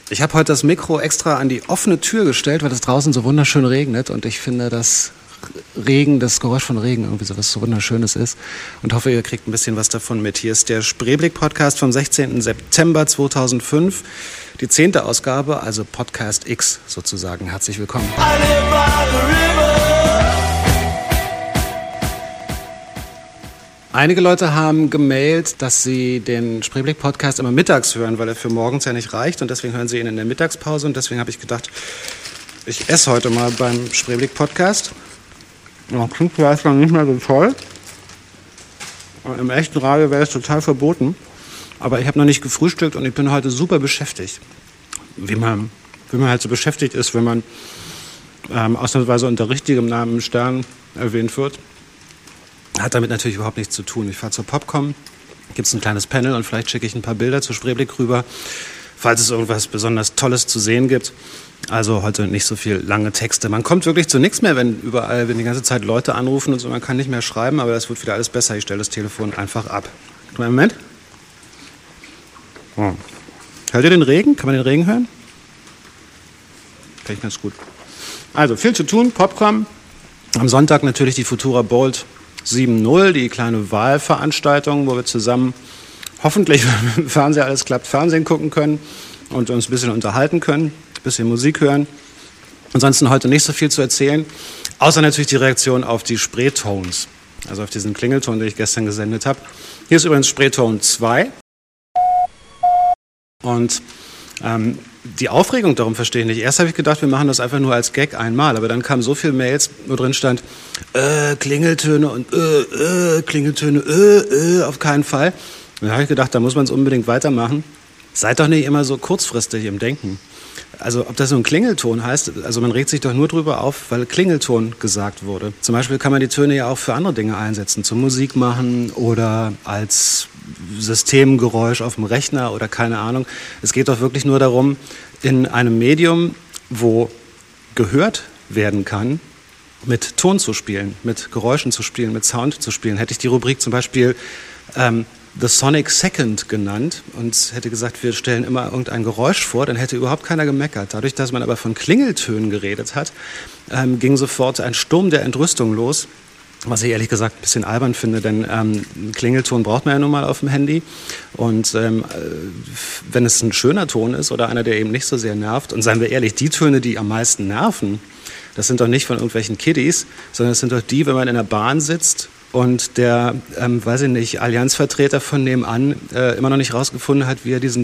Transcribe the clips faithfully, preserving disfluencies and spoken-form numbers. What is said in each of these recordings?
Ich habe heute das Mikro extra an die offene Tür gestellt, weil es draußen so wunderschön regnet und ich finde, dass Regen, das Geräusch von Regen irgendwie so was so Wunderschönes ist und hoffe, ihr kriegt ein bisschen was davon mit. Hier ist der Spreeblick-Podcast vom sechzehnten September zweitausendfünf, die zehnte Ausgabe, also Podcast X sozusagen. Herzlich willkommen. Einige Leute haben gemailt, dass sie den Spreeblick-Podcast immer mittags hören, weil er für morgens ja nicht reicht und deswegen hören sie ihn in der Mittagspause und deswegen habe ich gedacht, ich esse heute mal beim Spreeblick-Podcast. Ja, klingt vielleicht noch nicht mehr so toll. Im echten Radio wäre es total verboten. Aber ich habe noch nicht gefrühstückt und ich bin heute super beschäftigt. Wie man, wie man halt so beschäftigt ist, wenn man ähm, ausnahmsweise unter richtigem Namen Stern erwähnt wird. Hat damit natürlich überhaupt nichts zu tun. Ich fahre zur Popcom, gibt es ein kleines Panel und vielleicht schicke ich ein paar Bilder zu Spreeblick rüber, falls es irgendwas besonders Tolles zu sehen gibt. Also heute nicht so viel lange Texte. Man kommt wirklich zu nichts mehr, wenn überall, wenn die ganze Zeit Leute anrufen und so. Man kann nicht mehr schreiben, aber das wird wieder alles besser. Ich stelle das Telefon einfach ab. Kleinen Moment. Oh. Hört ihr den Regen? Kann man den Regen hören? Finde ich ganz gut. Also viel zu tun. Popcom. Am Sonntag natürlich die Futura Bold sieben null, die kleine Wahlveranstaltung, wo wir zusammen hoffentlich, wenn im Fernseher alles klappt, Fernsehen gucken können und uns ein bisschen unterhalten können, ein bisschen Musik hören. Ansonsten heute nicht so viel zu erzählen, außer natürlich die Reaktion auf die Spreetones, also auf diesen Klingelton, den ich gestern gesendet habe. Hier ist übrigens Spreeton zwei und ähm, die Aufregung darum verstehe ich nicht. Erst habe ich gedacht, wir machen das einfach nur als Gag einmal, aber dann kamen so viele Mails, wo drin stand, äh, Klingeltöne und äh, äh, Klingeltöne, äh, äh, auf keinen Fall. Und dann habe ich gedacht, da muss man es unbedingt weitermachen. Seid doch nicht immer so kurzfristig im Denken. Also ob das so ein Klingelton heißt, also man regt sich doch nur drüber auf, weil Klingelton gesagt wurde. Zum Beispiel kann man die Töne ja auch für andere Dinge einsetzen, zum Musik machen oder als Systemgeräusch auf dem Rechner oder keine Ahnung. Es geht doch wirklich nur darum, in einem Medium, wo gehört werden kann, mit Ton zu spielen, mit Geräuschen zu spielen, mit Sound zu spielen. Hätte ich die Rubrik zum Beispiel ähm, The Sonic Second genannt und hätte gesagt, wir stellen immer irgendein Geräusch vor, dann hätte überhaupt keiner gemeckert. Dadurch, dass man aber von Klingeltönen geredet hat, ähm, ging sofort ein Sturm der Entrüstung los, was ich ehrlich gesagt ein bisschen albern finde, denn ähm, einen Klingelton braucht man ja nun mal auf dem Handy und ähm, wenn es ein schöner Ton ist oder einer, der eben nicht so sehr nervt, und seien wir ehrlich, die Töne, die am meisten nerven, das sind doch nicht von irgendwelchen Kiddies, sondern es sind doch die, wenn man in der Bahn sitzt und der, ähm, weiß ich nicht, Allianzvertreter von nebenan äh, immer noch nicht rausgefunden hat, wie er diesen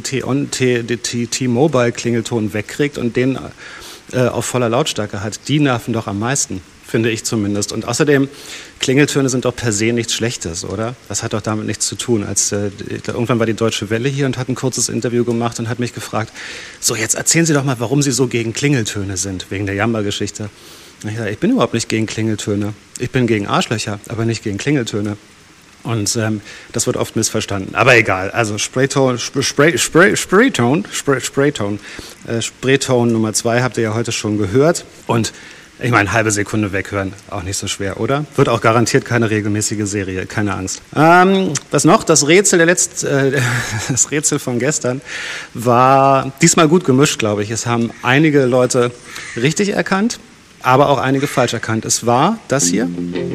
T-Mobile-Klingelton wegkriegt und den äh, auf voller Lautstärke hat. Die nerven doch am meisten, finde ich zumindest. Und außerdem, Klingeltöne sind doch per se nichts Schlechtes, oder? Das hat doch damit nichts zu tun. Als, äh, irgendwann war die Deutsche Welle hier und hat ein kurzes Interview gemacht und hat mich gefragt, so jetzt erzählen Sie doch mal, warum Sie so gegen Klingeltöne sind, wegen der Jamba-Geschichte. Ich sage, ich bin überhaupt nicht gegen Klingeltöne. Ich bin gegen Arschlöcher, aber nicht gegen Klingeltöne. Und ähm, das wird oft missverstanden. Aber egal, also Sprayton, Spray, Spray, Sprayton, Spray, Sprayton, äh, Sprayton Nummer zwei habt ihr ja heute schon gehört. Und ich meine, halbe Sekunde weghören, auch nicht so schwer, oder? Wird auch garantiert keine regelmäßige Serie, keine Angst. Ähm, was noch? Das Rätsel der letzt, äh, das Rätsel von gestern war diesmal gut gemischt, glaube ich. Es haben einige Leute richtig erkannt, aber auch einige falsch erkannt. Es war das hier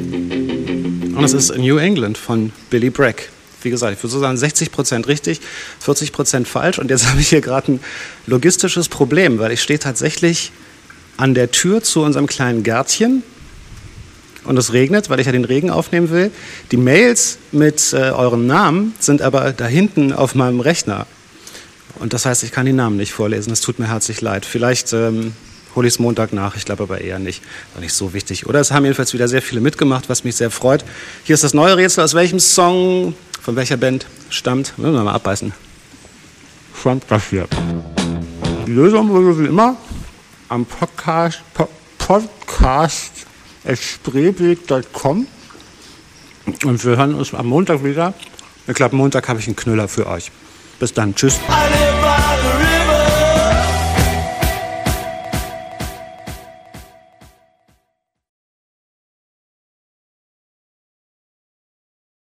und es ist New England von Billy Bragg. Wie gesagt, ich würde so sagen sechzig Prozent richtig, vierzig Prozent falsch. Und jetzt habe ich hier gerade ein logistisches Problem, weil ich stehe tatsächlich an der Tür zu unserem kleinen Gärtchen und es regnet, weil ich ja den Regen aufnehmen will. Die Mails mit äh, euren Namen sind aber da hinten auf meinem Rechner. Und das heißt, ich kann die Namen nicht vorlesen. Es tut mir herzlich leid. Vielleicht ähm, hole ich es Montag nach, ich glaube aber eher nicht. War nicht so wichtig. Oder es haben jedenfalls wieder sehr viele mitgemacht, was mich sehr freut. Hier ist das neue Rätsel. Aus welchem Song, von welcher Band stammt? Müssen wir mal abbeißen. Stammt das hier. Die Lösung wurde wie immer am Podcast, po, Podcast at spreeblick punkt com und wir hören uns am Montag wieder. Ich glaube, Montag habe ich einen Knüller für euch. Bis dann. Tschüss.